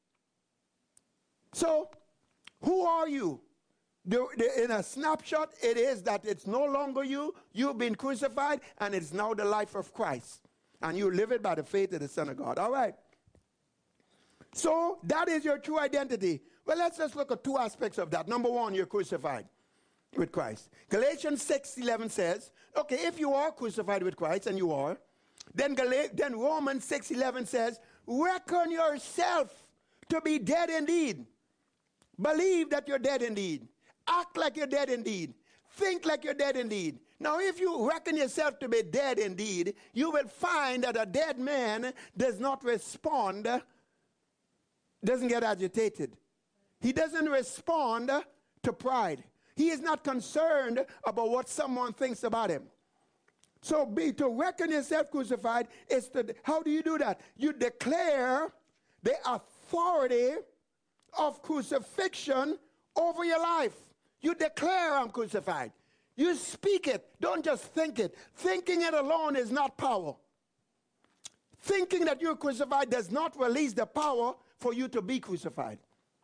So, who are you? The, the, in a snapshot, it is that it's no longer you. You've been crucified, and it's now the life of Christ. And you live it by the faith of the Son of God. All right. So, that is your true identity. Well, let's just look at two aspects of that. Number one, you're crucified with Christ. Galatians six eleven says, okay, if you are crucified with Christ, and you are, then, Gal- then Romans six eleven says, reckon yourself to be dead indeed. Believe that you're dead indeed. Act like you're dead indeed. Think like you're dead indeed. Now, if you reckon yourself to be dead indeed, you will find that a dead man does not respond, doesn't get agitated. He doesn't respond to pride. He is not concerned about what someone thinks about him. So be, to reckon yourself crucified is to, how do you do that? You declare the authority of crucifixion over your life. You declare I'm crucified. You speak it. Don't just think it. Thinking it alone is not power. Thinking that you're crucified does not release the power for you to be crucified.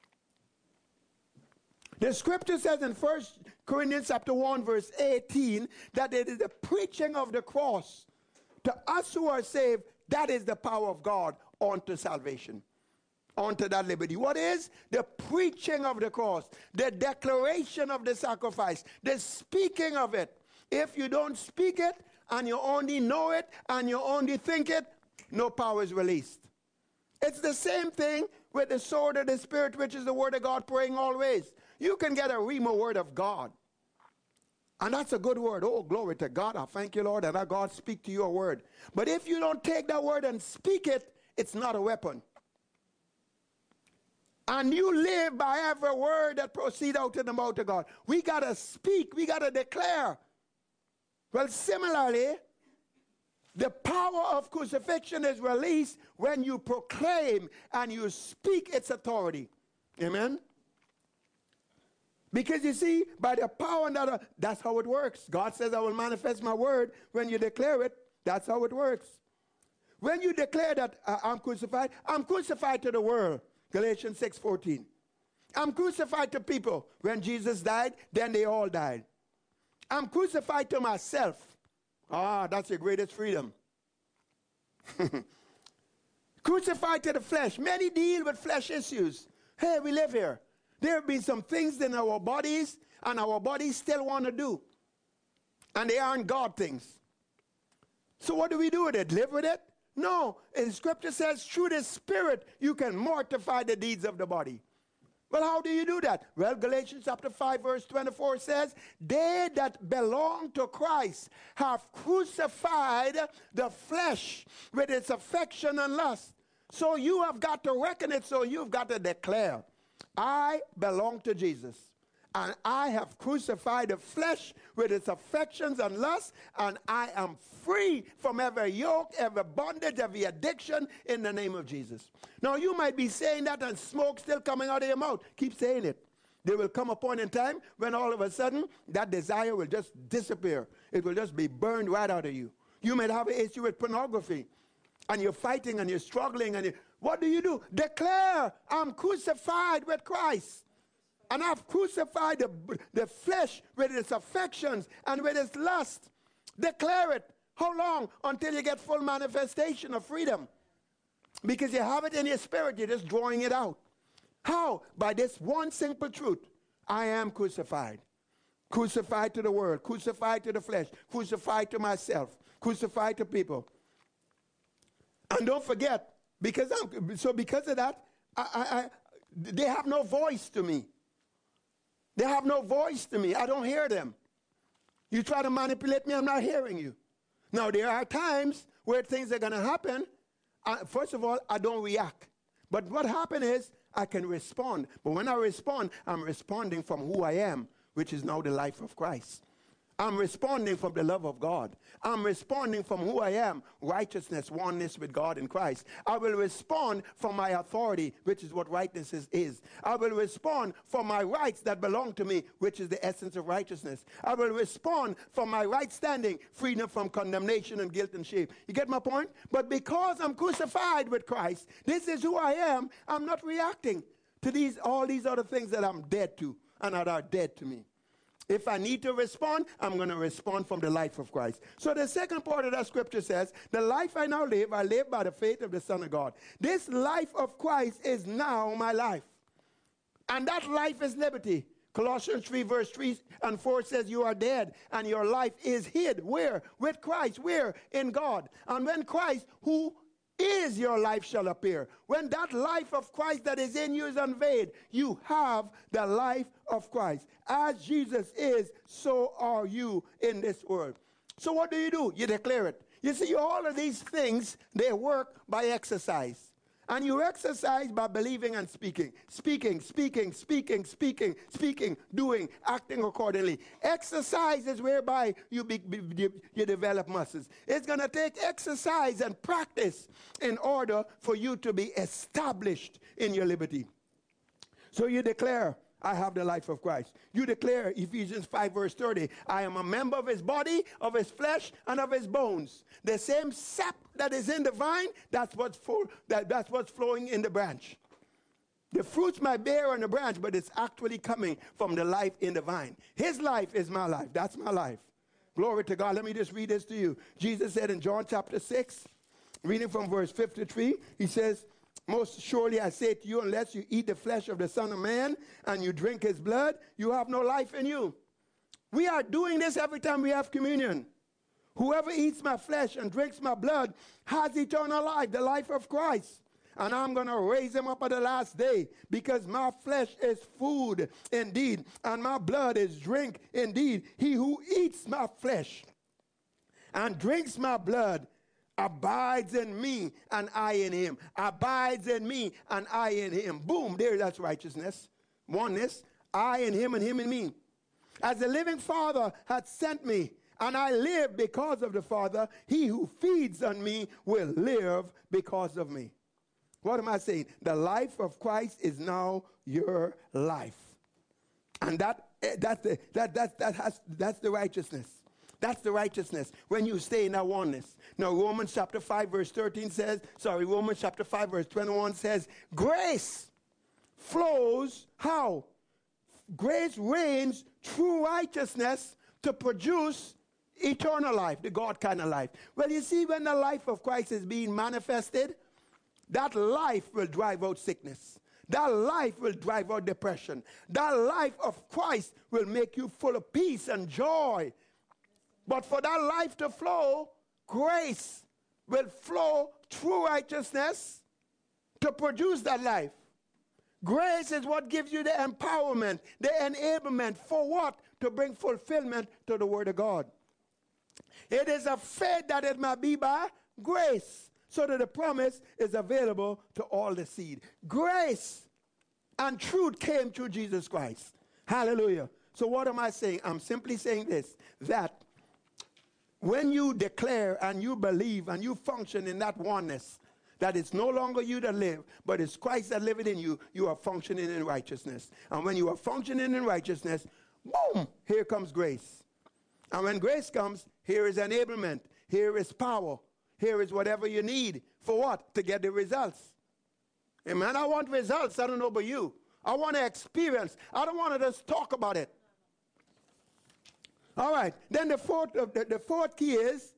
The scripture says in First Corinthians chapter one, verse eighteen, that it is the preaching of the cross. To us who are saved, that is the power of God unto salvation. Onto that liberty. What is? The preaching of the cross, the declaration of the sacrifice, the speaking of it. If you don't speak it, and you only know it, and you only think it, no power is released. It's the same thing with the sword of the Spirit, which is the word of God, praying always. You can get a rhema word of God. And that's a good word. Oh, glory to God. I thank you, Lord, and that God speak to your word. But if you don't take that word and speak it it's not a weapon. And you live by every word that proceeds out of the mouth of God. We got to speak. We got to declare. Well, similarly, the power of crucifixion is released when you proclaim and you speak its authority. Amen? Because you see, by the power, that, that's how it works. God says, I will manifest my word. When you declare it, that's how it works. When you declare that uh, I'm crucified, I'm crucified to the world. Galatians six fourteen. I'm crucified to people. When Jesus died, then they all died. I'm crucified to myself. Ah, that's your greatest freedom. Crucified to the flesh. Many deal with flesh issues. Hey, we live here. There have been some things in our bodies, and our bodies still want to do. And they aren't God things. So what do we do with it? Live with it? No. And Scripture says, through the Spirit, you can mortify the deeds of the body. Well, how do you do that? Well, Galatians chapter five, verse twenty-four says, they that belong to Christ have crucified the flesh with its affection and lust. So you have got to reckon it, so you've got to declare, I belong to Jesus, and I have crucified the flesh with its affections and lusts, and I am free from every yoke, every bondage, every addiction in the name of Jesus. Now, you might be saying that and smoke still coming out of your mouth. Keep saying it. There will come a point in time when all of a sudden that desire will just disappear. It will just be burned right out of you. You might have an issue with pornography, and you're fighting and you're struggling, and you, what do you do? Declare, I'm crucified with Christ. And I've crucified the, the flesh with its affections and with its lust. Declare it. How long? Until you get full manifestation of freedom. Because you have it in your spirit, you're just drawing it out. How? By this one simple truth. I am crucified. Crucified to the world. Crucified to the flesh. Crucified to myself. Crucified to people. And don't forget, because I'm, so because of that, I, I, I, they have no voice to me. They have no voice to me. I don't hear them. You try to manipulate me, I'm not hearing you. Now, there are times where things are going to happen. Uh, first of all, I don't react. But what happens is I can respond. But when I respond, I'm responding from who I am, which is now the life of Christ. I'm responding from the love of God. I'm responding from who I am, righteousness, oneness with God in Christ. I will respond from my authority, which is what righteousness is. I will respond from my rights that belong to me, which is the essence of righteousness. I will respond from my right standing, freedom from condemnation and guilt and shame. You get my point? But because I'm crucified with Christ, this is who I am, I'm not reacting to these all these other things that I'm dead to and that are dead to me. If I need to respond, I'm going to respond from the life of Christ. So the second part of that scripture says, the life I now live, I live by the faith of the Son of God. This life of Christ is now my life. And that life is liberty. Colossians three verse three and four says you are dead and your life is hid. Where? With Christ. Where? In God. And when Christ, who is your life, shall appear. When that life of Christ that is in you is unveiled, you have the life of Christ. As Jesus is, so are you in this world. So what do you do? You declare it. You see, all of these things, they work by exercise. And you exercise by believing and speaking. Speaking, speaking, speaking, speaking, speaking, doing, acting accordingly. Exercise is whereby you, be, be, you, you develop muscles. It's going to take exercise and practice in order for you to be established in your liberty. So you declare, I have the life of Christ. You declare, Ephesians five verse thirty, I am a member of his body, of his flesh, and of his bones. The same sap that is in the vine, that's what's, full, that, that's what's flowing in the branch. The fruits might bear on the branch, but it's actually coming from the life in the vine. His life is my life. That's my life. Glory to God. Let me just read this to you. Jesus said in John chapter six, reading from verse fifty-three, he says, most surely I say to you, unless you eat the flesh of the Son of Man and you drink his blood, you have no life in you. We are doing this every time we have communion. Whoever eats my flesh and drinks my blood has eternal life, the life of Christ. And I'm going to raise him up at the last day, because my flesh is food indeed, and my blood is drink indeed. He who eats my flesh and drinks my blood abides in me and I in him. Abides in me and I in him. Boom, there, that's righteousness. Oneness. I in him and him in me. As the living Father hath sent me, and I live because of the Father, he who feeds on me will live because of me. What am I saying? The life of Christ is now your life. And that, that's, the, that, that, that has, that's the righteousness. That's the righteousness when you stay in that oneness. Now, Romans chapter five, verse thirteen says, sorry, Romans chapter five, verse twenty-one says, grace flows how? Grace reigns through righteousness to produce eternal life, the God kind of life. Well, you see, when the life of Christ is being manifested, that life will drive out sickness. That life will drive out depression. That life of Christ will make you full of peace and joy. But for that life to flow, grace will flow through righteousness to produce that life. Grace is what gives you the empowerment, the enablement for what? To bring fulfillment to the Word of God. It is a faith that it might be by grace, so that the promise is available to all the seed. Grace and truth came through Jesus Christ. Hallelujah. So what am I saying? I'm simply saying this, that when you declare and you believe and you function in that oneness, that it's no longer you that live, but it's Christ that liveth in you, you are functioning in righteousness. And when you are functioning in righteousness, boom, here comes grace. And when grace comes, here is enablement, here is power, here is whatever you need. For what? To get the results. Amen. I want results. I don't know about you. I want to experience. I don't want to just talk about it. All right. Then the fourth, uh, the, the fourth key is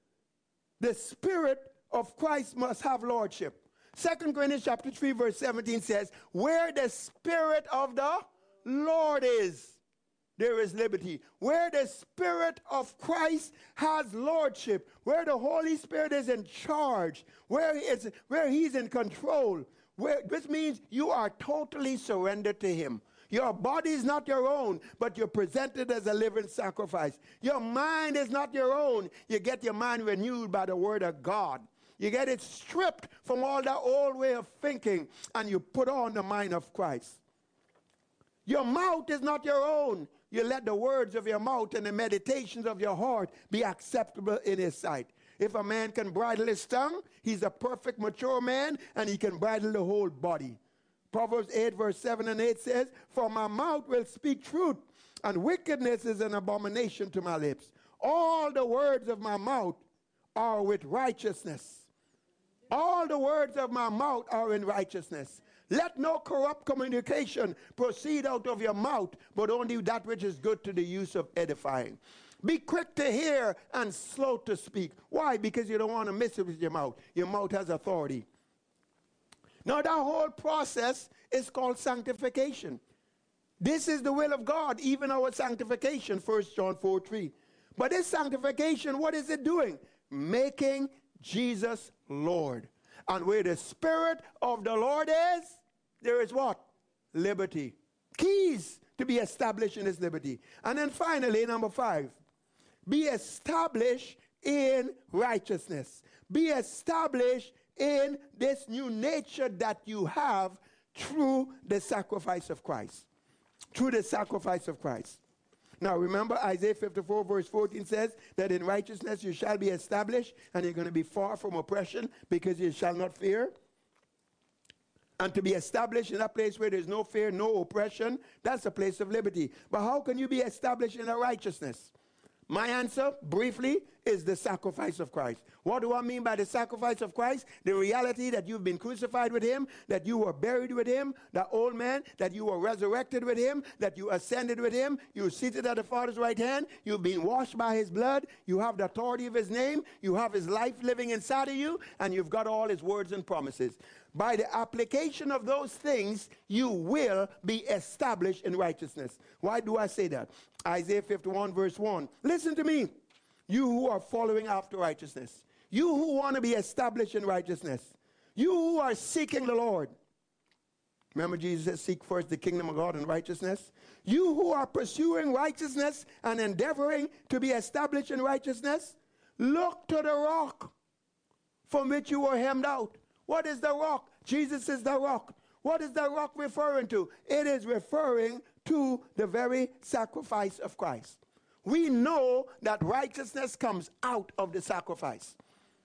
the Spirit of Christ must have lordship. Second Corinthians chapter three, verse seventeen says, where the Spirit of the Lord is, there is liberty. Where the Spirit of Christ has lordship, where the Holy Spirit is in charge, where, he is, where he's in control, where, this means you are totally surrendered to him. Your body is not your own, but you're presented as a living sacrifice. Your mind is not your own. You get your mind renewed by the Word of God. You get it stripped from all that old way of thinking, and you put on the mind of Christ. Your mouth is not your own. You let the words of your mouth and the meditations of your heart be acceptable in his sight. If a man can bridle his tongue, he's a perfect, mature man, and he can bridle the whole body. Proverbs eight, verse seven and eight says, for my mouth will speak truth, and wickedness is an abomination to my lips. All the words of my mouth are with righteousness. All the words of my mouth are in righteousness. Let no corrupt communication proceed out of your mouth, but only that which is good to the use of edifying. Be quick to hear and slow to speak. Why? Because you don't want to mess it with your mouth. Your mouth has authority. Now that whole process is called sanctification. This is the will of God, even our sanctification, First John four, three. But this sanctification, what is it doing? Making Jesus Lord. And where the Spirit of the Lord is, there is what? Liberty. Keys to be established in this liberty. And then finally, number five, be established in righteousness. Be established in this new nature that you have through the sacrifice of Christ. Through the sacrifice of Christ. Now remember, Isaiah fifty-four verse fourteen says that in righteousness you shall be established, and you're going to be far from oppression because you shall not fear. And to be established in a place where there's no fear, no oppression, that's a place of liberty. But how can you be established in a righteousness? My answer, briefly, is the sacrifice of Christ. What do I mean by the sacrifice of Christ? The reality that you've been crucified with him, that you were buried with him, that old man, that you were resurrected with him, that you ascended with him, you're seated at the Father's right hand, you've been washed by his blood, you have the authority of his name, you have his life living inside of you, and you've got all his words and promises. By the application of those things, you will be established in righteousness. Why do I say that? Isaiah fifty-one verse one. Listen to me, you who are following after righteousness. You who want to be established in righteousness. You who are seeking the Lord. Remember Jesus said, seek first the kingdom of God and righteousness. You who are pursuing righteousness and endeavoring to be established in righteousness, look to the rock. from which you were hemmed out. What is the rock? Jesus is the rock. What is the rock referring to? It is referring to the very sacrifice of Christ. We know that righteousness comes out of the sacrifice.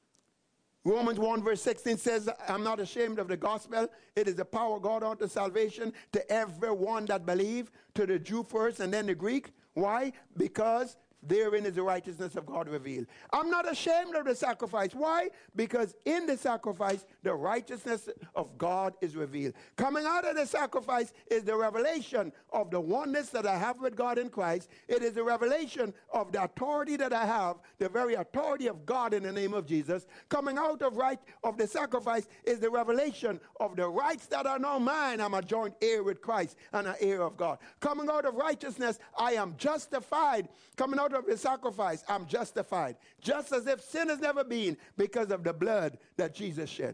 Romans one verse sixteen says, I'm not ashamed of the gospel. It is the power of God unto salvation to everyone that believe, to the Jew first and then the Greek. Why? Because therein is the righteousness of God revealed. I'm not ashamed of the sacrifice. Why? Because in the sacrifice, the righteousness of God is revealed. Coming out of the sacrifice is the revelation of the oneness that I have with God in Christ. It is the revelation of the authority that I have, the very authority of God in the name of Jesus. Coming out of right of the sacrifice is the revelation of the rights that are now mine. I'm a joint heir with Christ and an heir of God. Coming out of righteousness, I am justified. Coming out of the sacrifice, I'm justified. Just as if sin has never been, because of the blood that Jesus shed.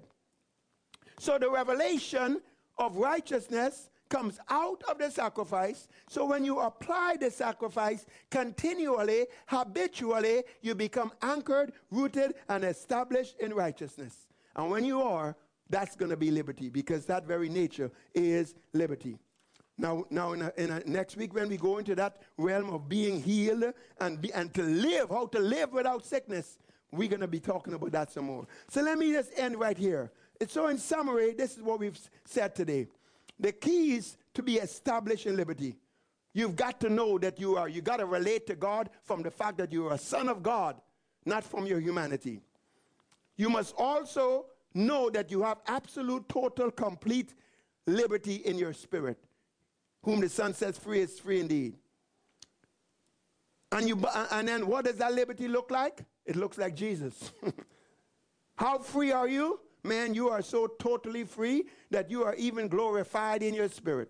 So the revelation of righteousness comes out of the sacrifice. So when you apply the sacrifice continually, habitually, you become anchored, rooted, and established in righteousness. And when you are, that's going to be liberty, because that very nature is liberty. Now, now in, a, in a, next week when we go into that realm of being healed and, be, and to live, how to live without sickness, we're going to be talking about that some more. So let me just end right here. So in summary, this is what we've said today. The keys to be established in liberty. You've got to know that you are. You've got to relate to God from the fact that you are a son of God, not from your humanity. You must also know that you have absolute, total, complete liberty in your spirit. Whom the Son sets free is free indeed. And, you, and then what does that liberty look like? It looks like Jesus. How free are you? Man, you are so totally free that you are even glorified in your spirit.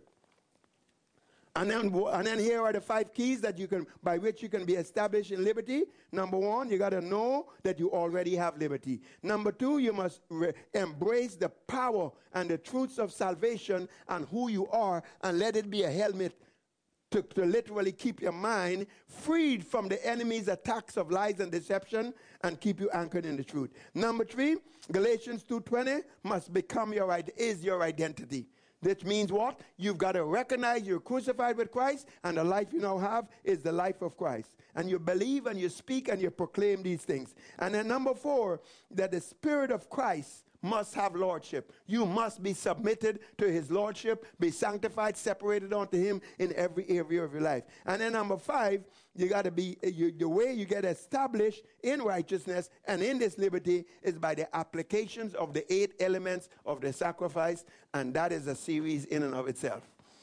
And then, and then here are the five keys that you can, by which you can be established in liberty. Number one, you got to know that you already have liberty. Number two, you must re- embrace the power and the truths of salvation and who you are, and let it be a helmet to, to literally keep your mind freed from the enemy's attacks of lies and deception and keep you anchored in the truth. Number three, Galatians two twenty must become your, is your identity. That means what? You've got to recognize you're crucified with Christ, and the life you now have is the life of Christ. And you believe and you speak and you proclaim these things. And then number four, that the Spirit of Christ must have lordship. You must be submitted to his lordship, be sanctified, separated unto him in every area of your life. And then number five, you got to be, you, the way you get established in righteousness and in this liberty is by the applications of the eight elements of the sacrifice, and that is a series in and of itself.